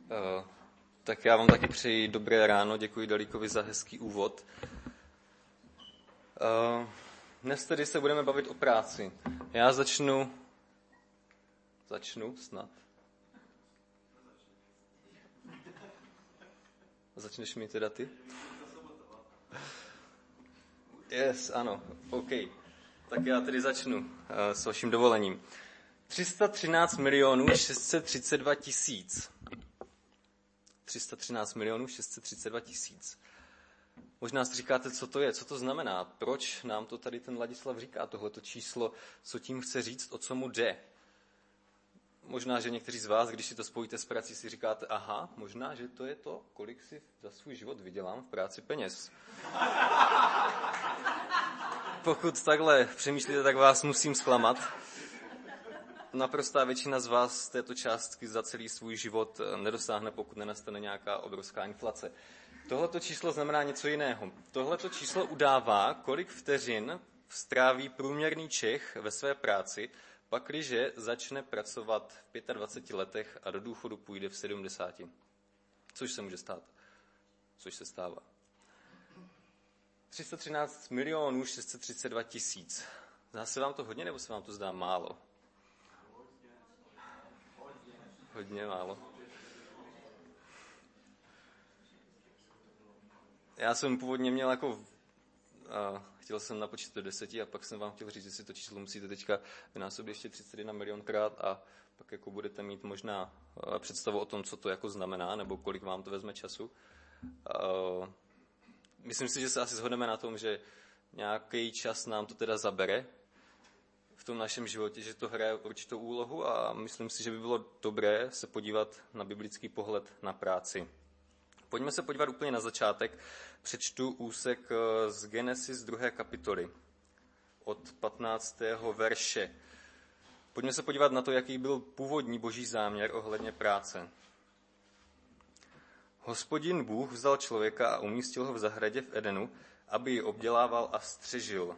Tak já vám taky přeji dobré ráno, děkuji Dalíkovi za hezký úvod. Dnes tedy se budeme bavit o práci. Já začnu snad. Začneš mi teda ty? Yes, ano, OK. Tak já tedy začnu s vaším dovolením. 313 632 000. 313 632 000. Možná si říkáte, co to je, co to znamená, proč nám to tady ten Ladislav říká, tohleto číslo, co tím chce říct, o co mu jde. Možná, že někteří z vás, když si to spojíte s prací, si říkáte, aha, možná, že to je to, kolik si za svůj život vydělám v práci peněz. Pokud takhle přemýšlíte, tak vás musím zklamat. Naprostá většina z vás této částky za celý svůj život nedosáhne, pokud nenastane nějaká obrovská inflace. Tohleto číslo znamená něco jiného. Tohleto číslo udává, kolik vteřin stráví průměrný Čech ve své práci, pakliže začne pracovat v 25 letech a do důchodu půjde v 70. Což se může stát. Což se stává. 313 632 000. Zdá se vám to hodně, nebo se vám to zdá málo? Hodně málo. Já jsem původně měl chtěl jsem napočítat do 10 a pak jsem vám chtěl říct, jestli to číslo musíte teďka vynásobit ještě 31 milionkrát a pak jako budete mít možná představu o tom, co to jako znamená, nebo kolik vám to vezme času. Myslím si, že se asi shodneme na tom, že nějaký čas nám to teda zabere v tom našem životě, že to hraje určitou úlohu a myslím si, že by bylo dobré se podívat na biblický pohled na práci. Pojďme se podívat úplně na začátek. Přečtu úsek z Genesis 2. kapitoly od 15. verše. Pojďme se podívat na to, jaký byl původní boží záměr ohledně práce. Hospodin Bůh vzal člověka a umístil ho v zahradě v Edenu, aby ji obdělával a střežil.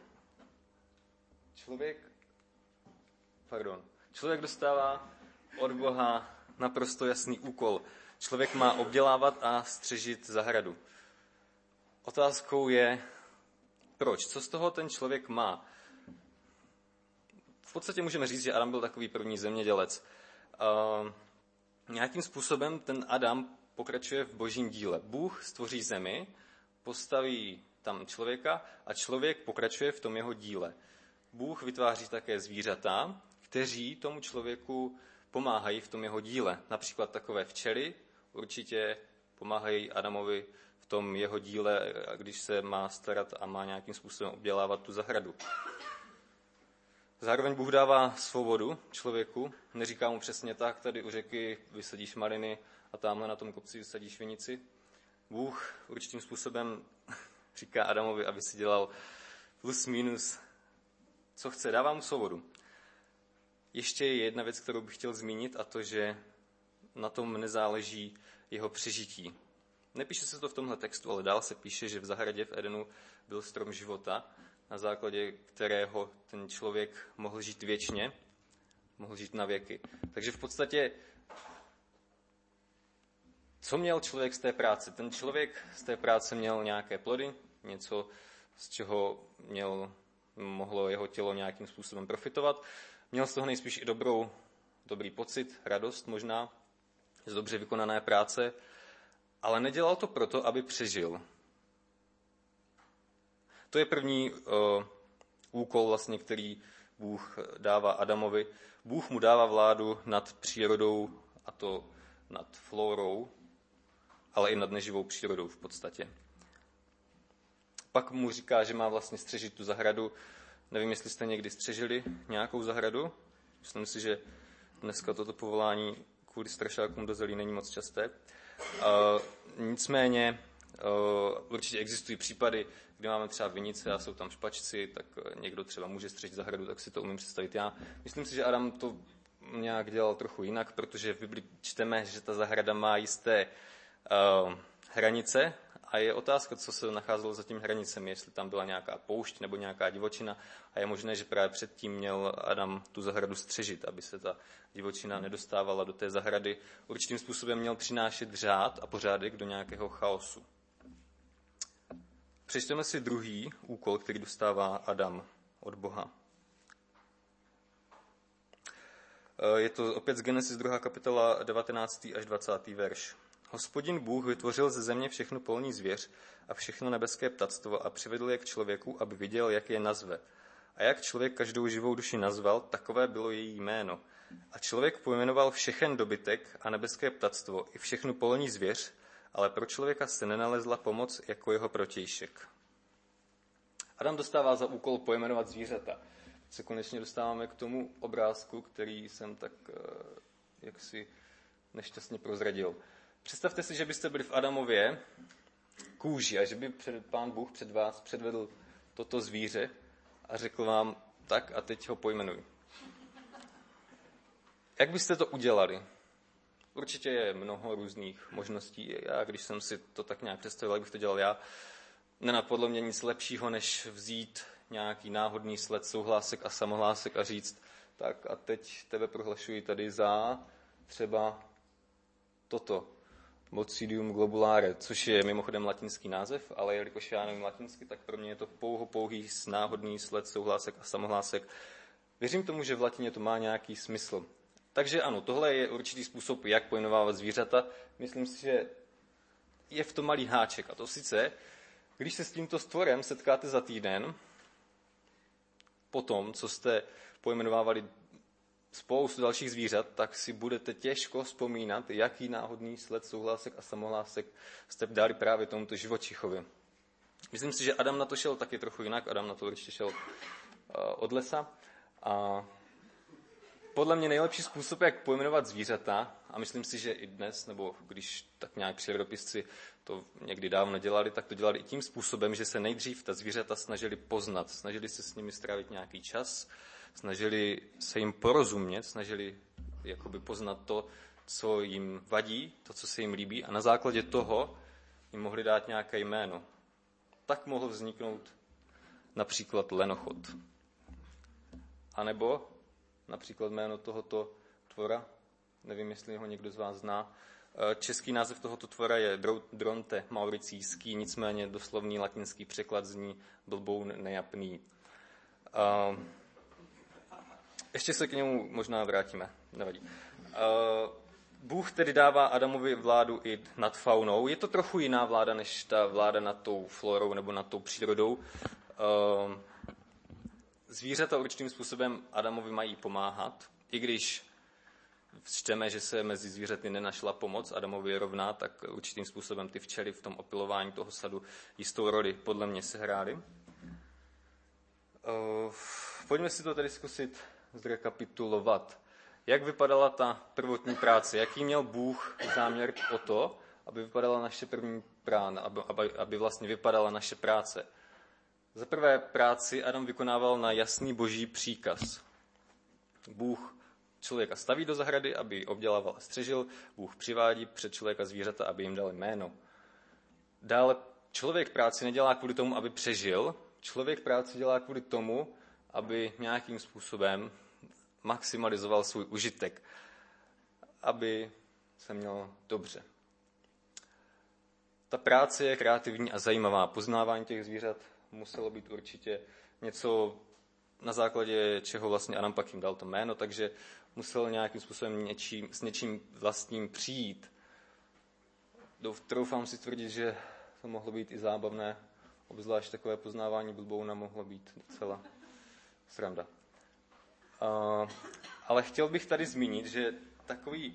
Člověk dostává od Boha naprosto jasný úkol. Člověk má obdělávat a střežit zahradu. Otázkou je, proč? Co z toho ten člověk má? V podstatě můžeme říct, že Adam byl takový první zemědělec. Nějakým způsobem ten Adam pokračuje v božím díle. Bůh stvoří zemi, postaví tam člověka a člověk pokračuje v tom jeho díle. Bůh vytváří také zvířata, kteří tomu člověku pomáhají v tom jeho díle. Například takové včely určitě pomáhají Adamovi v tom jeho díle, když se má starat a má nějakým způsobem obdělávat tu zahradu. Zároveň Bůh dává svobodu člověku, neříká mu přesně tak, tady u řeky vysadíš maliny a tamhle na tom kopci vysadíš vinici. Bůh určitým způsobem říká Adamovi, aby si dělal plus minus, co chce, dává mu svobodu. Ještě je jedna věc, kterou bych chtěl zmínit, a to, že na tom nezáleží jeho přežití. Nepíše se to v tomhle textu, ale dál se píše, že v zahradě v Edenu byl strom života, na základě kterého ten člověk mohl žít věčně, mohl žít na věky. Takže v podstatě, co měl člověk z té práce? Ten člověk z té práce měl nějaké plody, něco, z čeho mohlo jeho tělo nějakým způsobem profitovat. Měl z toho nejspíš i dobrý pocit, radost možná, z dobře vykonané práce, ale nedělal to proto, aby přežil. To je první úkol, vlastně, který Bůh dává Adamovi. Bůh mu dává vládu nad přírodou, a to nad flórou, ale i nad neživou přírodou v podstatě. Pak mu říká, že má vlastně střežit tu zahradu. Nevím, jestli jste někdy střežili nějakou zahradu. Myslím si, že dneska toto povolání kvůli strašákům do zelí není moc časté. Nicméně určitě existují případy, kdy máme třeba vinice a jsou tam špačci, tak někdo třeba může střežit zahradu, tak si to umím představit já. Myslím si, že Adam to nějak dělal trochu jinak, protože v Bibli čteme, že ta zahrada má jisté hranice A je otázka, co se nacházelo za tím hranicemi, jestli tam byla nějaká poušť nebo nějaká divočina. A je možné, že právě předtím měl Adam tu zahradu střežit, aby se ta divočina nedostávala do té zahrady. Určitým způsobem měl přinášet řád a pořádek do nějakého chaosu. Přečteme si druhý úkol, který dostává Adam od Boha. Je to opět z Genesis 2. kapitola 19. až 20. verš. Hospodin Bůh vytvořil ze země všechnu polní zvěř a všechno nebeské ptactvo a přivedl je k člověku, aby viděl, jak je nazve. A jak člověk každou živou duši nazval, takové bylo její jméno. A člověk pojmenoval všechen dobytek a nebeské ptactvo i všechnu polní zvěř, ale pro člověka se nenalezla pomoc jako jeho protějšek. Adam dostává za úkol pojmenovat zvířata. Se konečně dostáváme k tomu obrázku, který jsem tak jaksi nešťastně prozradil. Představte si, že byste byli v Adamově kůži a že by Pán Bůh před vás předvedl toto zvíře a řekl vám, tak a teď ho pojmenuj. Jak byste to udělali? Určitě je mnoho různých možností. Já, když jsem si to tak nějak představil, jak bych to dělal já, nenapadlo mě nic lepšího, než vzít nějaký náhodný sled souhlásek a samohlásek a říct, tak a teď tebe prohlašuji tady za třeba toto, Bocidium globulare, což je mimochodem latinský název, ale jelikož já nevím latinsky, tak pro mě je to pouhý náhodný sled souhlásek a samohlásek. Věřím tomu, že v latině to má nějaký smysl. Takže ano, tohle je určitý způsob, jak pojmenovávat zvířata. Myslím si, že je v tom malý háček. A to sice, když se s tímto stvorem setkáte za týden, potom, co jste pojmenovávali spoustu dalších zvířat, tak si budete těžko vzpomínat, jaký náhodný sled souhlásek a samohlásek jste dali právě tomuto živočichovi. Myslím si, že Adam na to šel taky trochu jinak. Adam na to určitě šel od lesa. A podle mě nejlepší způsob, jak pojmenovat zvířata, a myslím si, že i dnes, nebo když tak nějak přírodopisci to někdy dávno dělali, tak to dělali i tím způsobem, že se nejdřív ta zvířata snažili poznat, snažili se s nimi strávit nějaký čas, snažili se jim porozumět, snažili jakoby poznat to, co jim vadí, to, co se jim líbí, a na základě toho jim mohli dát nějaké jméno. Tak mohl vzniknout například lenochod. A nebo například jméno tohoto tvora, nevím, jestli ho někdo z vás zná. Český název tohoto tvora je Dronte mauricijský, nicméně doslovný latinský překlad zní blboun nejapný. Ještě se k němu možná vrátíme, nevadí. Bůh tedy dává Adamovi vládu i nad faunou. Je to trochu jiná vláda, než ta vláda nad tou florou nebo nad tou přírodou. Zvířata určitým způsobem Adamovi mají pomáhat, i když čteme, že se mezi zvířaty nenašla pomoc, Adamovi je rovná, tak určitým způsobem ty včely v tom opylování toho sadu jistou roli podle mě sehrály. Pojďme si to tedy zkusit zrekapitulovat. Jak vypadala ta prvotní práce? Jaký měl Bůh záměr o to, aby vypadala naše první práce, aby vlastně vypadala naše práce? Za prvé práci Adam vykonával na jasný boží příkaz. Bůh člověka staví do zahrady, aby ji obdělával a střežil. Bůh přivádí před člověka zvířata, aby jim dal jméno. Dále člověk práci nedělá kvůli tomu, aby přežil. Člověk práci dělá kvůli tomu, aby nějakým způsobem maximalizoval svůj užitek, aby se měl dobře. Ta práce je kreativní a zajímavá. Poznávání těch zvířat muselo být určitě něco, na základě čeho vlastně Adam pak jim dal to jméno, takže musel nějakým způsobem s něčím vlastním přijít. Troufám si tvrdit, že to mohlo být i zábavné, obzvlášť takové poznávání blbouna mohlo být docela sranda. Ale chtěl bych tady zmínit, že takový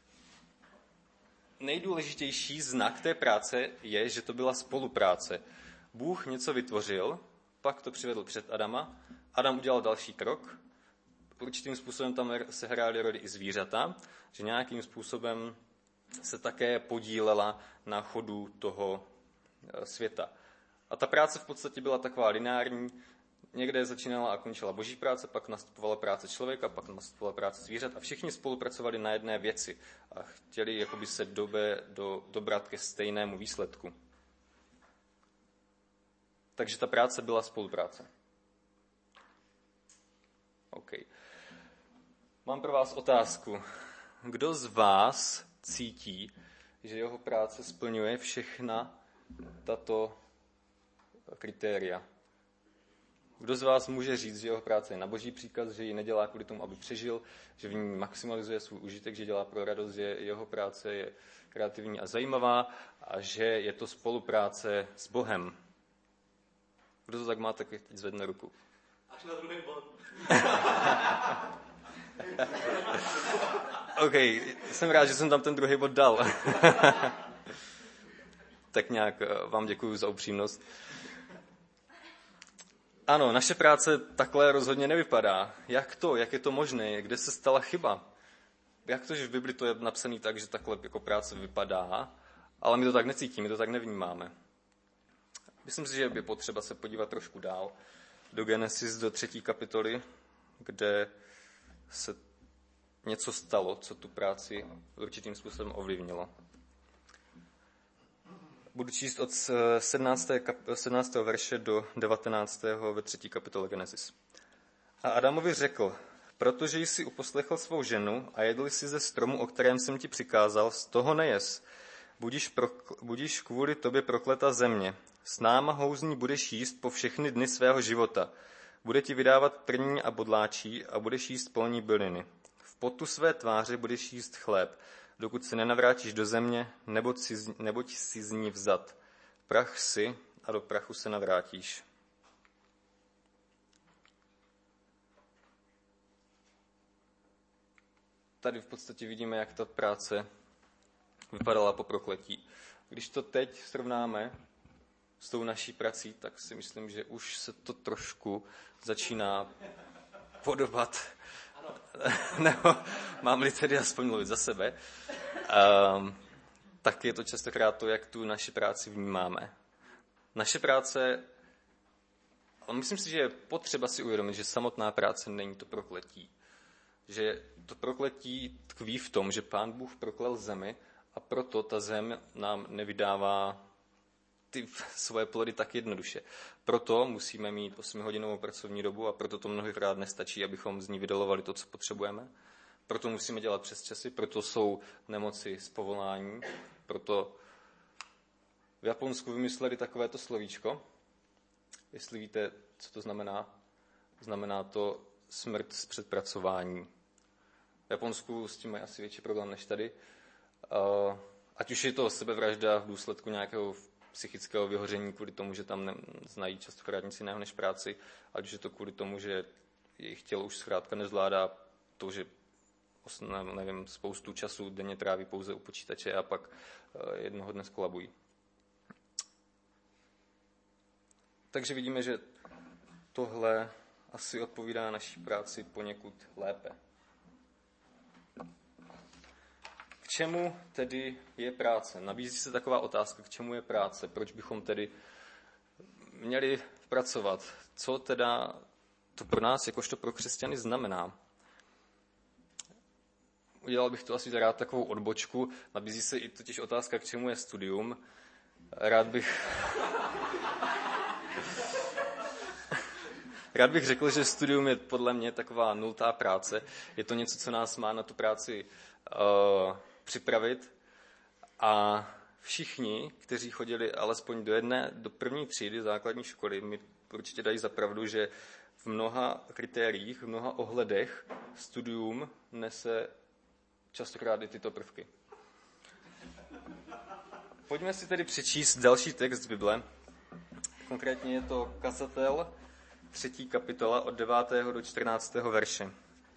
nejdůležitější znak té práce je, že to byla spolupráce. Bůh něco vytvořil, pak to přivedl před Adama, Adam udělal další krok, určitým způsobem tam se hrály roli i zvířata, že nějakým způsobem se také podílela na chodu toho světa. A ta práce v podstatě byla taková lineární, někde začínala a končila boží práce, pak nastupovala práce člověka, pak nastupovala práce zvířat a všichni spolupracovali na jedné věci a chtěli jakoby se dobrat ke stejnému výsledku. Takže ta práce byla spolupráce. OK. Mám pro vás otázku. Kdo z vás cítí, že jeho práce splňuje všechna tato kritéria? Kdo z vás může říct, že jeho práce je na boží příkaz, že ji nedělá kvůli tomu, aby přežil, že v ní maximalizuje svůj užitek, že dělá pro radost, že jeho práce je kreativní a zajímavá a že je to spolupráce s Bohem? Kdo to tak má, tak teď zvedne ruku. Až na druhý bod. OK, jsem rád, že jsem tam ten druhý bod dal. Tak nějak vám děkuju za upřímnost. Ano, naše práce takhle rozhodně nevypadá. Jak je to možné? Kde se stala chyba? Jak to, že v Bibli to je napsané tak, že takhle jako práce vypadá, ale my to tak necítíme, my to tak nevnímáme. Myslím si, že je potřeba se podívat trošku dál do Genesis, do 3. kapitoly, kde se něco stalo, co tu práci určitým způsobem ovlivnilo. Budu číst od 17. verše do 19. ve 3. kapitole Genesis. A Adamovi řekl, protože jsi uposlechl svou ženu a jedl jsi ze stromu, o kterém jsem ti přikázal, z toho nejez. Budíš kvůli tobě prokleta země. S náma houzní budeš jíst po všechny dny svého života. Bude ti vydávat trní a bodláčí a budeš jíst polní byliny. V potu své tváře budeš jíst chléb, dokud se nenavrátíš do země, neboť si z ní vzat. Prach si a do prachu se navrátíš. Tady v podstatě vidíme, jak ta práce vypadala po prokletí. Když to teď srovnáme s tou naší prací, tak si myslím, že už se to trošku začíná podobat. Nebo mám-li tedy aspoň mluvit za sebe, tak je to častokrát to, jak tu naši práci vnímáme. Naše práce, ale myslím si, že je potřeba si uvědomit, že samotná práce není to prokletí. Že to prokletí tkví v tom, že Pán Bůh proklel zemi a proto ta zem nám nevydává ty svoje plody tak jednoduše. Proto musíme mít 8hodinovou pracovní dobu a proto to mnohokrát nestačí, abychom z ní vydalovali to, co potřebujeme. Proto musíme dělat přesčasy, proto jsou nemoci z povolání, proto v Japonsku vymysleli takovéto slovíčko. Jestli víte, co to znamená, znamená to smrt z předpracování. V Japonsku s tím mají asi větší problém než tady. Ať už je to sebevražda v důsledku nějakého psychického vyhoření kvůli tomu, že tam znají častokrát nic jiného než práci, ať už je to kvůli tomu, že jejich tělo už zkrátka nezvládá to, že spoustu času denně tráví pouze u počítače a pak jednoho dne skolabují. Takže vidíme, že tohle asi odpovídá naší práci poněkud lépe. K čemu tedy je práce? Nabízí se taková otázka, k čemu je práce? Proč bychom tedy měli pracovat? Co teda to pro nás, jakožto pro křesťany, znamená? Udělal bych to asi rád takovou odbočku. Nabízí se i totiž otázka, k čemu je studium. Rád bych řekl, že studium je podle mě taková nultá práce. Je to něco, co nás má na tu práci připravit. A všichni, kteří chodili alespoň do první třídy základní školy, mi určitě dají za pravdu, že v mnoha kritériích, v mnoha ohledech studium nese častokrát i tyto prvky. Pojďme si tedy přečíst další text z Bible. Konkrétně je to Kazatel, 3. kapitola od 9. do 14. verše.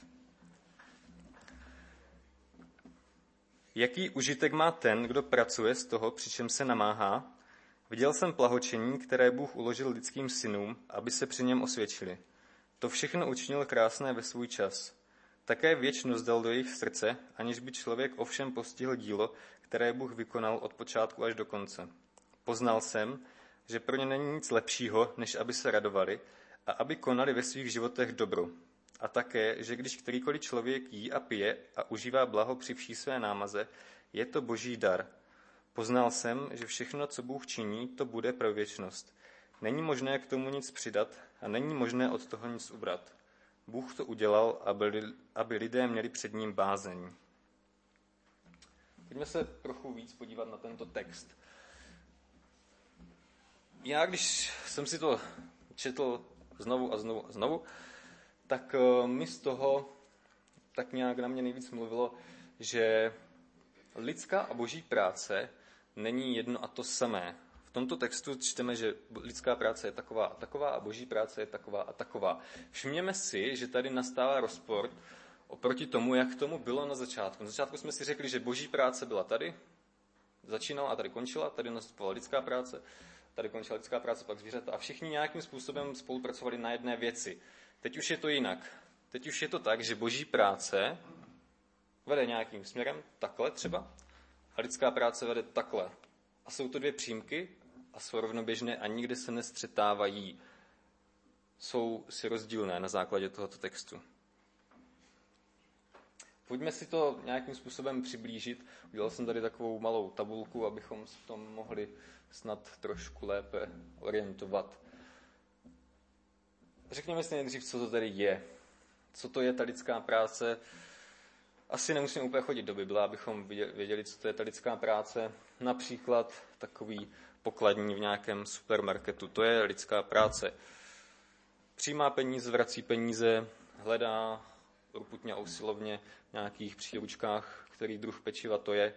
Jaký užitek má ten, kdo pracuje z toho, přičem se namáhá? Viděl jsem plahočení, které Bůh uložil lidským synům, aby se při něm osvědčili. To všechno učinil krásné ve svůj čas. Také věčnost dal do jejich srdce, aniž by člověk ovšem postihl dílo, které Bůh vykonal od počátku až do konce. Poznal jsem, že pro ně není nic lepšího, než aby se radovali a aby konali ve svých životech dobro. A také, že když kterýkoliv člověk jí a pije a užívá blaho při vší své námaze, je to boží dar. Poznal jsem, že všechno, co Bůh činí, to bude pro věčnost. Není možné k tomu nic přidat a není možné od toho nic ubrat. Bůh to udělal, aby lidé měli před ním bázeň. Pojďme se trochu víc podívat na tento text. Já, když jsem si to četl znovu a znovu, tak mi z toho tak nějak na mě nejvíc mluvilo, že lidská a boží práce není jedno a to samé. V tomto textu čteme, že lidská práce je taková a taková a boží práce je taková a taková. Všimněme si, že tady nastává rozpor oproti tomu, jak tomu bylo na začátku. Na začátku jsme si řekli, že boží práce byla tady, začínala a tady končila, tady nastupovala lidská práce, tady končila lidská práce, pak zvířata a všichni nějakým způsobem spolupracovali na jedné věci. Teď už je to jinak. Teď už je to tak, že boží práce vede nějakým směrem, takhle třeba, a lidská práce vede takhle. A jsou to dvě přímky a jsou rovnoběžné a nikdy se nestřetávají. Jsou si rozdílné na základě tohoto textu. Pojďme si to nějakým způsobem přiblížit. Udělal jsem tady takovou malou tabulku, abychom se v tom mohli snad trošku lépe orientovat. Řekněme si nejdřív, co to tady je. Co to je ta lidská práce? Asi nemusíme úplně chodit do Bible, abychom věděli, co to je ta lidská práce. Například takový pokladní v nějakém supermarketu. To je lidská práce. Přijímá peníze, vrací peníze, hledá urputně a usilovně v nějakých příručkách, který druh pečiva to je.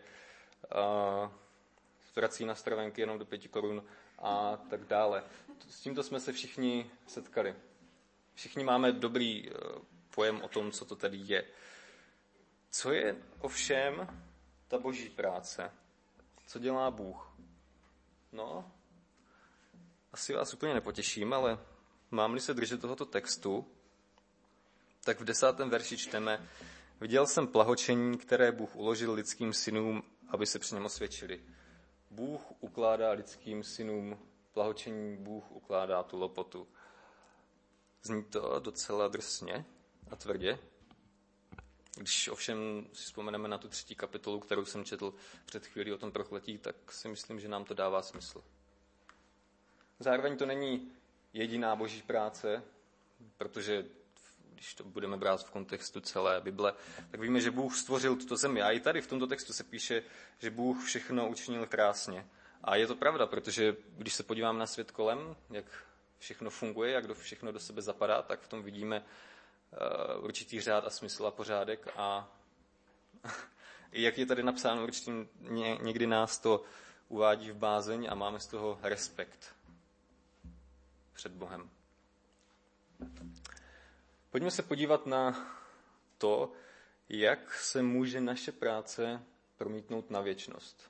Vrací na stravenky jenom do 5 korun a tak dále. S tímto jsme se všichni setkali. Všichni máme dobrý pojem o tom, co to tady je. Co je ovšem ta boží práce? Co dělá Bůh? No, asi vás úplně nepotěším, ale mám-li se držet tohoto textu, tak v 10. verši čteme: Viděl jsem plahočení, které Bůh uložil lidským synům, aby se při něm osvědčili. Bůh ukládá lidským synům plahočení, Bůh ukládá tu lopotu. Zní to docela drsně a tvrdě. Když ovšem si vzpomeneme na tu 3. kapitolu, kterou jsem četl před chvílí o tom prokletí, tak si myslím, že nám to dává smysl. Zároveň to není jediná boží práce, protože když to budeme brát v kontextu celé Bible, tak víme, že Bůh stvořil tuto zemi. A i tady v tomto textu se píše, že Bůh všechno učinil krásně. A je to pravda, protože když se podívám na svět kolem, jak všechno funguje, jak všechno do sebe zapadá, tak v tom vidíme určitý řád a smysl a pořádek. A jak je tady napsáno, určitě někdy nás to uvádí v bázeň a máme z toho respekt před Bohem. Pojďme se podívat na to, jak se může naše práce promítnout na věčnost.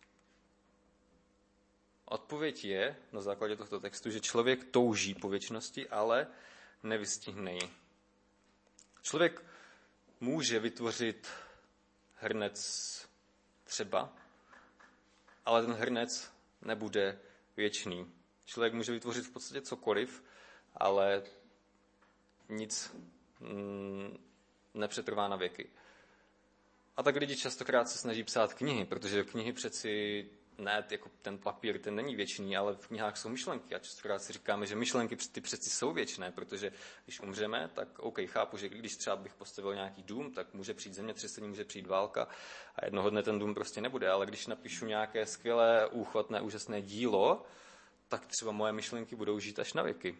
Odpověď je, na základě tohoto textu, že člověk touží po věčnosti, ale nevystihne ji. Člověk může vytvořit hrnec třeba, ale ten hrnec nebude věčný. Člověk může vytvořit v podstatě cokoliv, ale nic nepřetrvá na věky. A tak lidi častokrát se snaží psát knihy, protože knihy přeci ne, jako ten papír, ten není věčný, ale v knihách jsou myšlenky. A častokrát si říkáme, že myšlenky ty přeci jsou věčné, protože když umřeme, tak OK, chápu, že když třeba bych postavil nějaký dům, tak může přijít zemětřesení, může přijít válka a jednoho dne ten dům prostě nebude. Ale když napíšu nějaké skvělé, úchvatné, úžasné dílo, tak třeba moje myšlenky budou žít až na věky.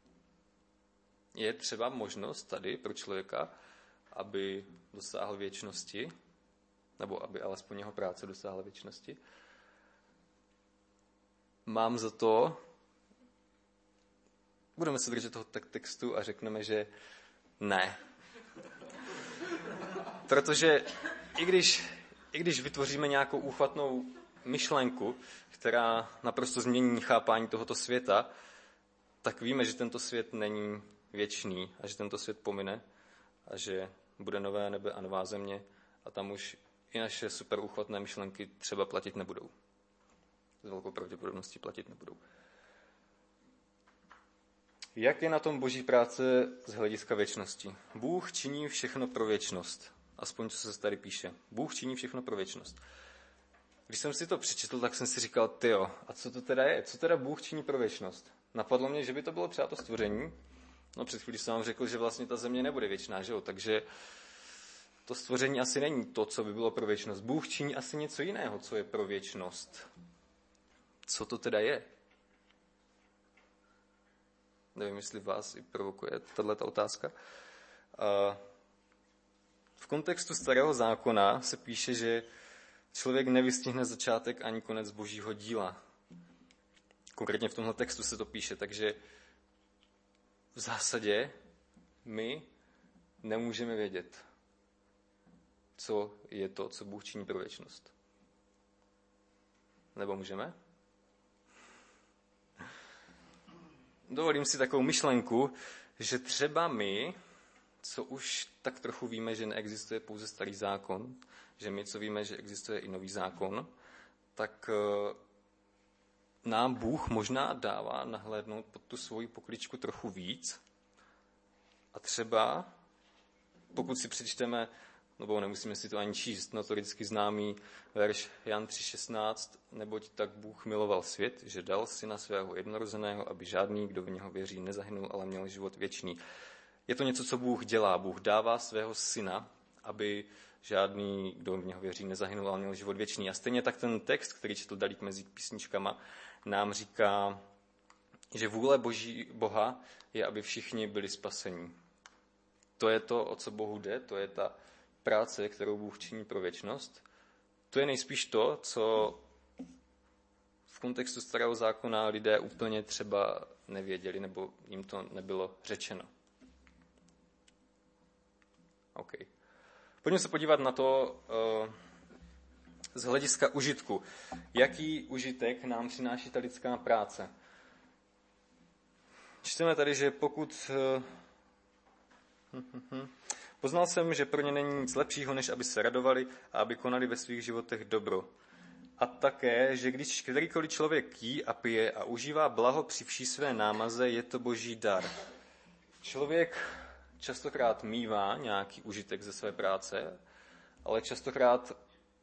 Je třeba možnost tady pro člověka, aby dosáhl věčnosti, nebo aby alespoň jeho práce dosáhla věčnosti. Mám za to, budeme se držet toho textu a řekneme, že ne. Protože i když vytvoříme nějakou úchvatnou myšlenku, která naprosto změní chápání tohoto světa, tak víme, že tento svět není věčný a že tento svět pomine a že bude nové nebe a nová země a tam už i naše super úchvatné myšlenky třeba platit nebudou. S velkou pravděpodobností platit nebudou. Jak je na tom boží práce z hlediska věčnosti? Bůh činí všechno pro věčnost. Aspoň co se tady píše. Bůh činí všechno pro věčnost. Když jsem si to přečetl, tak jsem si říkal, tyjo, a co to teda je? Co teda Bůh činí pro věčnost? Napadlo mě, že by to bylo třeba to stvoření. No před chvílí jsem vám řekl, že vlastně ta země nebude věčná, že jo? Takže to stvoření asi není to, co by bylo pro věčnost. Bůh činí asi něco jiného, co je pro věčnost. Co to teda je? Nevím, jestli vás i provokuje tato otázka. V kontextu Starého zákona se píše, že člověk nevystihne začátek ani konec Božího díla. Konkrétně v tomhle textu se to píše, takže v zásadě my nemůžeme vědět, co je to, co Bůh činí pro věčnost. Nebo můžeme? Dovolím si takovou myšlenku, že třeba my, co už tak trochu víme, že neexistuje pouze Starý zákon, že my, co víme, že existuje i Nový zákon, tak nám Bůh možná dává nahlédnout pod tu svoji pokličku trochu víc. A třeba, pokud si přečteme, nebo nemusíme si to ani číst, notoricky známý verš Jan 3,16, neboť tak Bůh miloval svět, že dal syna svého jednorozeného, aby žádný, kdo v něho věří, nezahynul, ale měl život věčný. Je to něco, co Bůh dělá. Bůh dává svého syna, aby žádný, kdo v něho věří, nezahynul, ale měl život věčný. A stejně tak ten text, který četl Dalík mezi písničkama, nám říká, že vůle Boha je, aby všichni byli spasení. To je to, o co Bohu jde, to je ta práce, kterou Bůh činí pro věčnost. To je nejspíš to, co v kontextu Starého zákona lidé úplně třeba nevěděli, nebo jim to nebylo řečeno. OK. Pojďme se podívat na to z hlediska užitku. Jaký užitek nám přináší ta lidská práce? Čteme tady, že pokud... Poznal jsem, že pro ně není nic lepšího, než aby se radovali a aby konali ve svých životech dobro. A také, že když kterýkoliv člověk jí a pije a užívá blaho při vší své námaze, je to Boží dar. Člověk častokrát mívá nějaký užitek ze své práce, ale častokrát,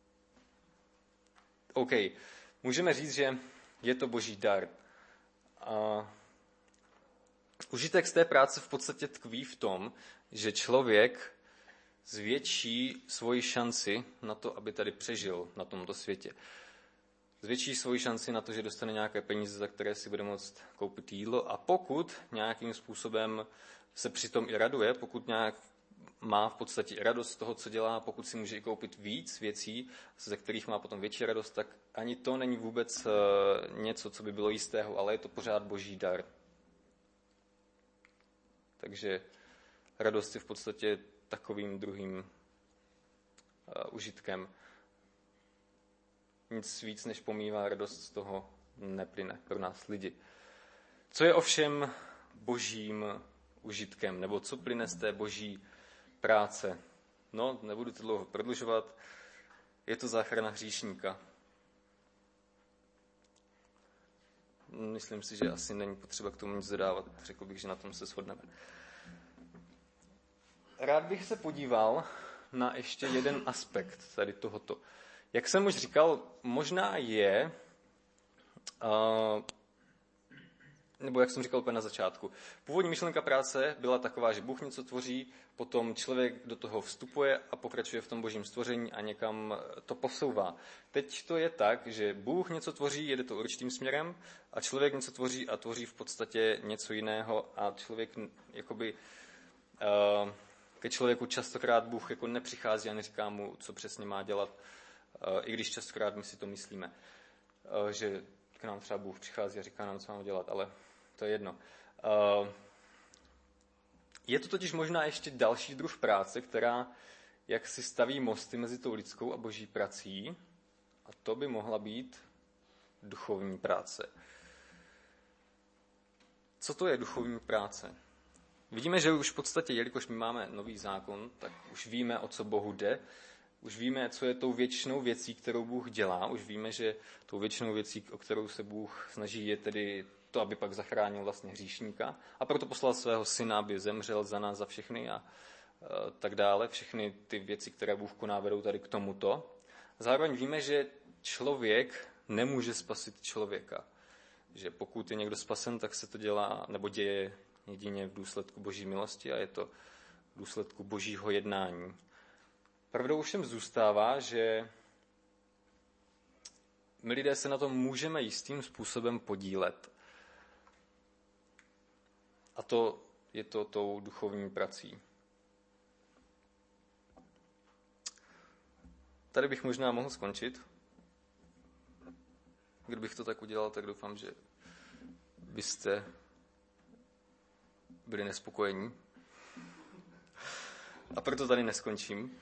OK, můžeme říct, že je to Boží dar. A užitek z té práce v podstatě tkví v tom, že člověk zvětší svoji šanci na to, aby tady přežil na tomto světě. Zvětší svoji šanci na to, že dostane nějaké peníze, za které si bude moct koupit jídlo, a pokud nějakým způsobem se přitom i raduje, pokud nějak má v podstatě i radost z toho, co dělá, pokud si může i koupit víc věcí, ze kterých má potom větší radost, tak ani to není vůbec něco, co by bylo jistého, ale je to pořád Boží dar. Takže radost je v podstatě takovým druhým užitkem. Nic víc než pomývá radost z toho neplyne pro nás lidi. Co je ovšem Božím užitkem, nebo co plyne z té Boží práce? No, nebudu to dlouho prodlužovat. Je to záchrana hříšníka. Myslím si, že asi není potřeba k tomu nic dodávat. Řekl bych, že na tom se shodneme. Rád bych se podíval na ještě jeden aspekt tady tohoto. Jak jsem už říkal, možná je, nebo jak jsem říkal úplně na začátku, původní myšlenka práce byla taková, že Bůh něco tvoří, potom člověk do toho vstupuje a pokračuje v tom Božím stvoření a někam to posouvá. Teď to je tak, že Bůh něco tvoří, jede to určitým směrem, a člověk něco tvoří a tvoří v podstatě něco jiného, a člověk jakoby... Ke člověku častokrát Bůh jako nepřichází a neříká mu, co přesně má dělat, i když častokrát my si to myslíme, že k nám třeba Bůh přichází a říká nám, co máme dělat, ale to je jedno. Je to totiž možná ještě další druh práce, která jak si staví mosty mezi tou lidskou a Boží prací, a to by mohla být duchovní práce. Co to je duchovní práce? Vidíme, že už v podstatě, jelikož my máme nový zákon, tak už víme, o co Bohu jde. Už víme, co je tou věčnou věcí, kterou Bůh dělá. Už víme, že tou věčnou věcí, o kterou se Bůh snaží, je tedy to, aby pak zachránil vlastně hříšníka. A proto poslal svého syna, aby zemřel za nás, za všechny a tak dále. Všechny ty věci, které Bůh koná, vedou tady k tomuto. Zároveň víme, že člověk nemůže spasit člověka. Že pokud je někdo spasen, tak se to dělá nebo děje jedině v důsledku boží milosti a je to v důsledku božího jednání. Pravdou všem zůstává, že my lidé se na tom můžeme jistým způsobem podílet. A to je to tou duchovní prací. Tady bych možná mohl skončit. Kdybych to tak udělal, tak doufám, že byste byli nespokojení. A proto tady neskončím.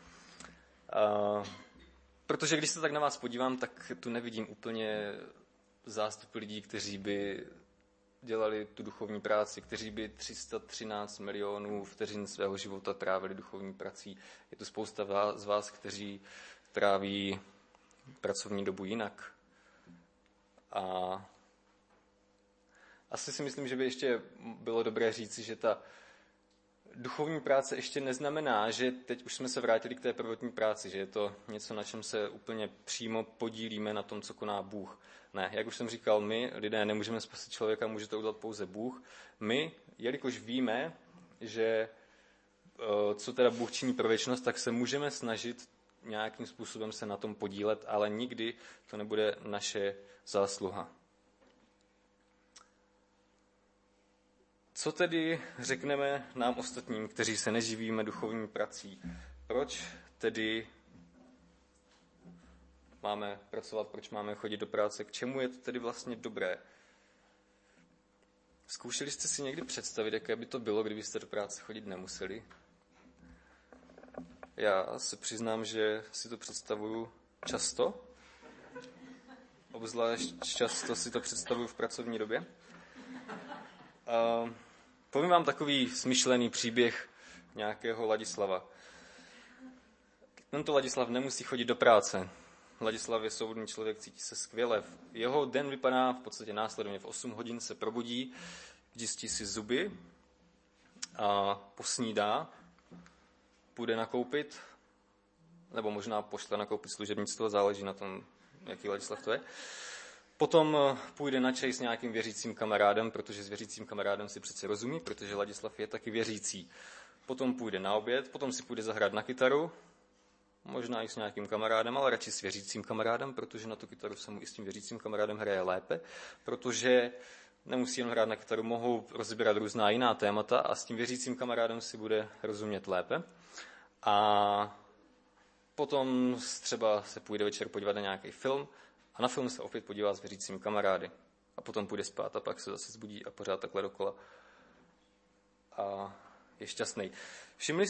Protože když se tak na vás podívám, tak tu nevidím úplně zástupy lidí, kteří by dělali tu duchovní práci, kteří by 313 milionů vteřin svého života trávili duchovní prací. Je tu spousta z vás, kteří tráví pracovní dobu jinak. A asi si myslím, že by ještě bylo dobré říci, že ta duchovní práce ještě neznamená, že teď už jsme se vrátili k té prvotní práci, že je to něco, na čem se úplně přímo podílíme na tom, co koná Bůh. Ne, jak už jsem říkal, my, lidé, nemůžeme spasit člověka, může to udělat pouze Bůh. My, jelikož víme, že co teda Bůh činí pro věčnost, tak se můžeme snažit nějakým způsobem se na tom podílet, ale nikdy to nebude naše zásluha. Co tedy řekneme nám ostatním, kteří se neživíme duchovní prací? Proč tedy máme pracovat, proč máme chodit do práce? K čemu je to tedy vlastně dobré? Zkoušeli jste si někdy představit, jaké by to bylo, kdybyste do práce chodit nemuseli? Já se přiznám, že si to představuju často. Obzvlášť často si to představuju v pracovní době. Povím vám takový smyšlený příběh nějakého Ladislava. Tento Ladislav nemusí chodit do práce. Ladislav je soudný člověk, cítí se skvěle. Jeho den vypadá v podstatě následovně. V 8 hodin se probudí, čistí si zuby a posnídá, půjde nakoupit, nebo možná pošle nakoupit služebnictvo, záleží na tom, jaký Ladislav to je. Potom půjde na čaj s nějakým věřícím kamarádem, protože s věřícím kamarádem si přece rozumí, protože Ladislav je taky věřící. Potom půjde na oběd, potom si půjde zahrát na kytaru, možná i s nějakým kamarádem, ale radši s věřícím kamarádem, protože na tu kytaru se mu i s tím věřícím kamarádem hraje lépe, protože nemusí jen hrát na kytaru, mohou rozebírat různá jiná témata a s tím věřícím kamarádem si bude rozumět lépe. A potom třeba se půjde večer podívat na nějaký film a na film se opět podívá s věřícími kamarády. A potom půjde spát a pak se zase zbudí a pořád takhle dokola. A je šťastný. Všimli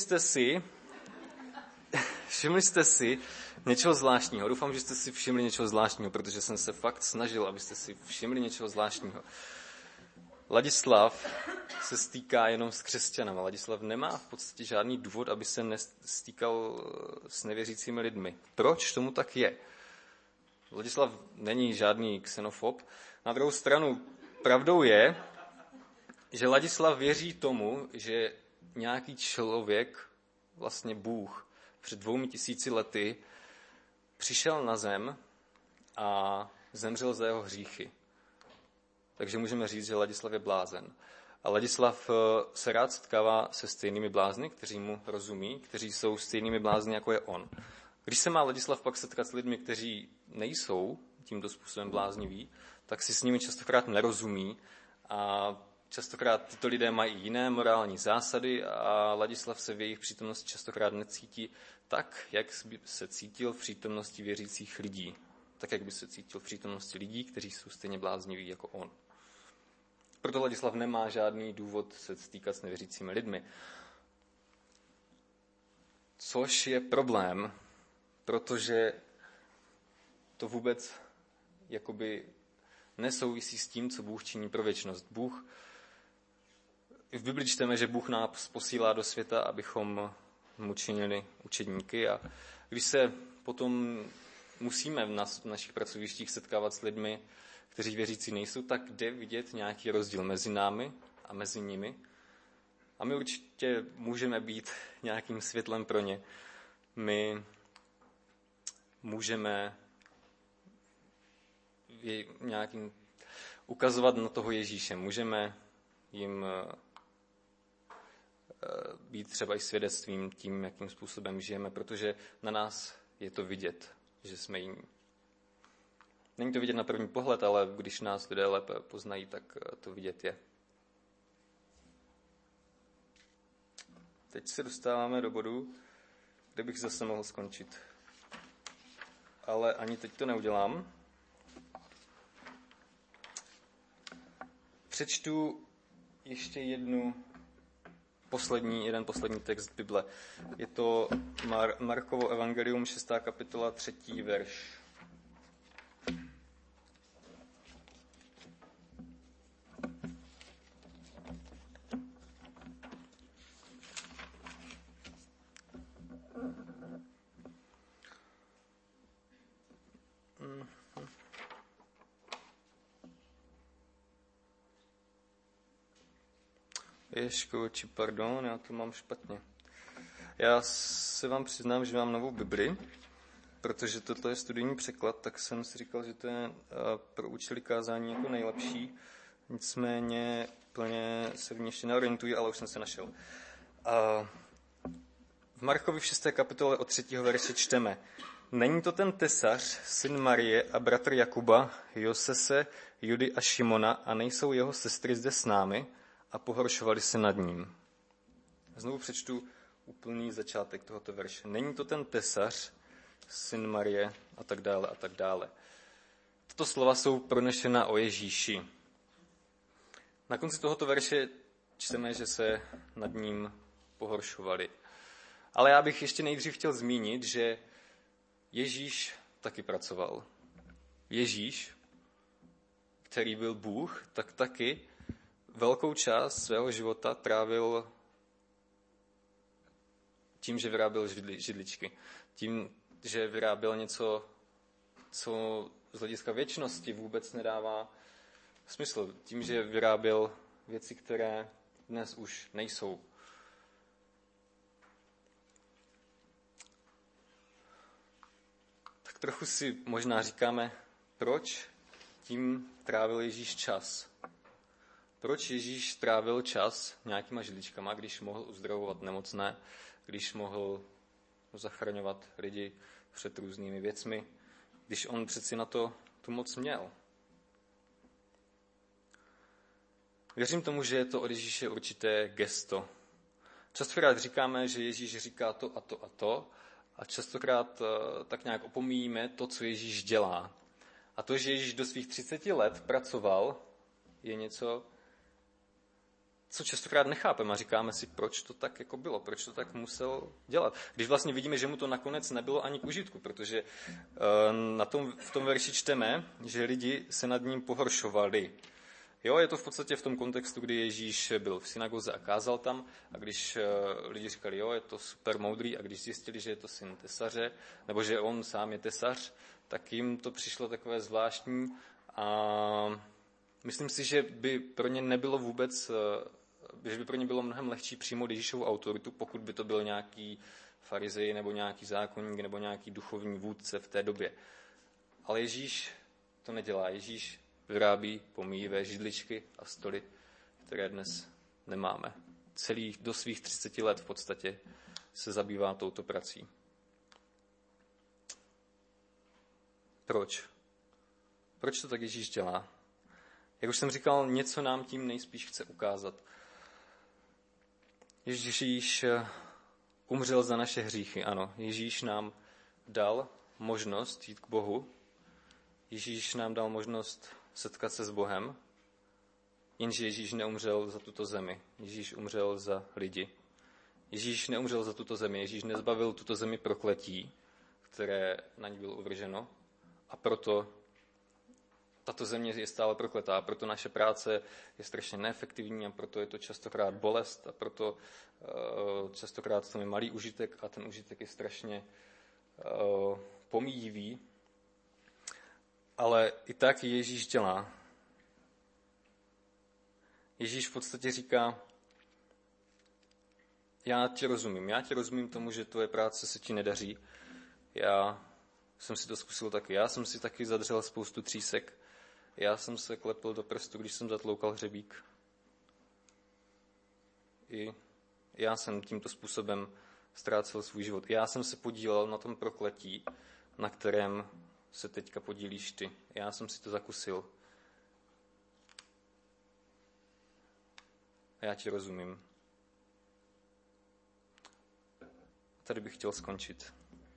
jste si něčeho zvláštního. Doufám, že jste si všimli něčeho zvláštního, protože jsem se fakt snažil, abyste si všimli něčeho zvláštního. Ladislav se stýká jenom s křesťanama. Ladislav nemá v podstatě žádný důvod, aby se nestýkal s nevěřícími lidmi. Proč tomu tak je? Ladislav není žádný xenofob. Na druhou stranu pravdou je, že Ladislav věří tomu, že nějaký člověk, vlastně Bůh, před 2000 lety přišel na zem a zemřel za jeho hříchy. Takže můžeme říct, že Ladislav je blázen. A Ladislav se rád setkává se stejnými blázny, kteří mu rozumí, kteří jsou stejnými blázni, jako je on. Když se má Ladislav pak setkat s lidmi, kteří nejsou tímto způsobem blázniví, tak si s nimi častokrát nerozumí a častokrát tyto lidé mají jiné morální zásady a Ladislav se v jejich přítomnosti častokrát necítí tak, jak by se cítil v přítomnosti věřících lidí. Tak, jak by se cítil v přítomnosti lidí, kteří jsou stejně blázniví jako on. Proto Ladislav nemá žádný důvod se stýkat s nevěřícími lidmi. Což je problém, protože to vůbec jakoby nesouvisí s tím, co Bůh činí pro věčnost. V Bibli čteme, že Bůh nás posílá do světa, abychom mu činili učedníky a když se potom musíme v našich pracovištích setkávat s lidmi, kteří věřící nejsou, tak jde vidět nějaký rozdíl mezi námi a mezi nimi. A my určitě můžeme být nějakým světlem pro ně. My můžeme nějakým ukazovat na toho Ježíše. Můžeme jim být třeba i svědectvím tím, jakým způsobem žijeme, protože na nás je to vidět, že jsme jiní. Není to vidět na první pohled, ale když nás lidé lépe poznají, tak to vidět je. Teď se dostáváme do bodu, kde bych zase mohl skončit. Ale ani teď to neudělám. Přečtu ještě jeden poslední text Bible. Je to Markovo evangelium, 6. kapitola, 3. verš. Ježkoviči, pardon, já to mám špatně. Já se vám přiznám, že mám novou Bibli, protože toto je studijní překlad, tak jsem si říkal, že to je pro účely kázání jako nejlepší. Nicméně plně se v ní ještě neorientuji, ale už jsem se našel. V Markovi v 6. kapitole od 3. verše čteme: Není to ten tesař, syn Marie a bratr Jakuba, Josese, Judy a Šimona, a nejsou jeho sestry zde s námi? A pohoršovali se nad ním. Znovu přečtu úplný začátek tohoto verše. Není to ten tesař, syn Marie, a tak dále, a tak dále. Tato slova jsou pronešena o Ježíši. Na konci tohoto verše čteme, že se nad ním pohoršovali. Ale já bych ještě nejdřív chtěl zmínit, že Ježíš taky pracoval. Ježíš, který byl Bůh, tak taky velkou část svého života trávil tím, že vyráběl židličky. Tím, že vyráběl něco, co z hlediska věčnosti vůbec nedává smysl. Tím, že vyráběl věci, které dnes už nejsou. Tak trochu si možná říkáme, proč tím trávil Ježíš čas. Proč Ježíš trávil čas nějakýma židličkama, když mohl uzdravovat nemocné, když mohl zachraňovat lidi před různými věcmi, když on přeci na to tu moc měl? Věřím tomu, že je to od Ježíše určité gesto. Častokrát říkáme, že Ježíš říká to a to a to, a častokrát tak nějak opomíjíme to, co Ježíš dělá. A to, že Ježíš do svých 30 let pracoval, je něco, co častokrát nechápeme a říkáme si, proč to tak jako bylo, proč to tak musel dělat. Když vlastně vidíme, že mu to nakonec nebylo ani k užitku, protože v tom verši čteme, že lidi se nad ním pohoršovali. Jo, je to v podstatě v tom kontextu, kdy Ježíš byl v synagoze a kázal tam, a když lidi říkali, jo, je to super moudrý, a když zjistili, že je to syn tesaře, nebo že on sám je tesař, tak jim to přišlo takové zvláštní a myslím si, že by pro ně nebylo vůbec, že by pro ně bylo mnohem lehčí přijmout Ježíšovu autoritu, pokud by to byl nějaký farizej nebo nějaký zákonník nebo nějaký duchovní vůdce v té době. Ale Ježíš to nedělá. Ježíš vyrábí pomíjivé židličky a stoly, které dnes nemáme. Do svých 30 let v podstatě se zabývá touto prací. Proč? Proč to tak Ježíš dělá? Jak už jsem říkal, něco nám tím nejspíš chce ukázat. Ježíš umřel za naše hříchy, ano. Ježíš nám dal možnost jít k Bohu. Ježíš nám dal možnost setkat se s Bohem, jenže Ježíš neumřel za tuto zemi. Ježíš umřel za lidi. Ježíš neumřel za tuto zemi. Ježíš nezbavil tuto zemi prokletí, které na ní bylo uvrženo, a proto tato země je stále prokletá, proto naše práce je strašně neefektivní a proto je to častokrát bolest a proto častokrát to je malý užitek a ten užitek je strašně pomíjivý. Ale i tak Ježíš dělá. Ježíš v podstatě říká, já ti rozumím tomu, že tvoje práce se ti nedaří. Já jsem si to zkusil taky. Já jsem si taky zadřel spoustu třísek Já jsem se klepl do prstu, když jsem zatloukal hřebík. I já jsem tímto způsobem ztrácel svůj život. Já jsem se podílel na tom prokletí, na kterém se teďka podílíš ty. Já jsem si to zakusil. A já ti rozumím. Tady bych chtěl skončit.